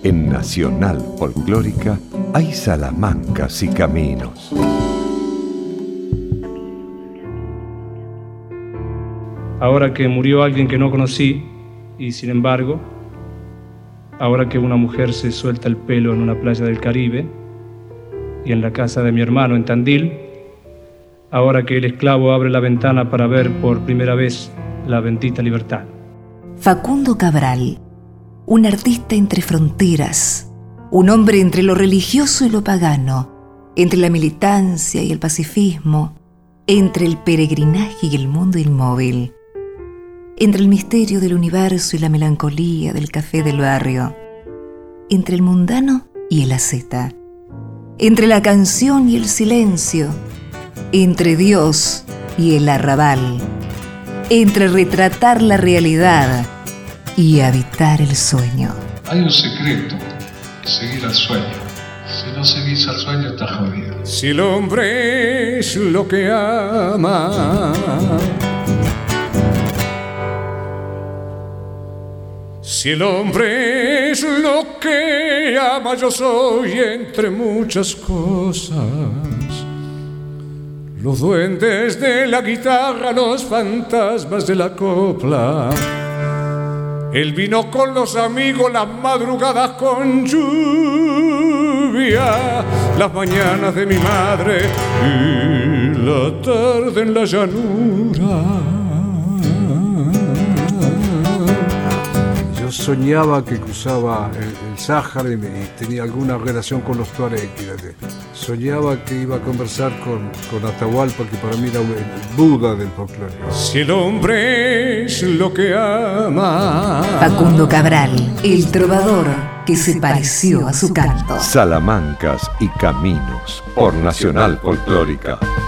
En Nacional Folclórica hay salamancas y caminos. Ahora que murió alguien que no conocí, y sin embargo, ahora que una mujer se suelta el pelo en una playa del Caribe, y en la casa de mi hermano en Tandil, ahora que el esclavo abre la ventana para ver por primera vez la bendita libertad. Facundo Cabral, un artista entre fronteras, un hombre entre lo religioso y lo pagano, entre la militancia y el pacifismo, entre el peregrinaje y el mundo inmóvil, entre el misterio del universo y la melancolía del café del barrio, entre el mundano y el asceta, entre la canción y el silencio, entre Dios y el arrabal, entre retratar la realidad y habitar el sueño. Hay un secreto, seguir al sueño. Si no seguís al sueño, estás jodido. Si el hombre es lo que ama, si el hombre es lo que ama, yo soy entre muchas cosas. Los duendes de la guitarra, los fantasmas de la copla, el vino con los amigos, las madrugadas con lluvia, las mañanas de mi madre y la tarde en la llanura. Yo soñaba que cruzaba el Sáhara y tenía alguna relación con los tuareg. Soñaba que iba a conversar con Atahualpa, que para mí era el Buda del folclore. Si el hombre es lo que ama. Facundo Cabral, el trovador que se pareció a su canto. Salamancas y caminos por Nacional Folclórica.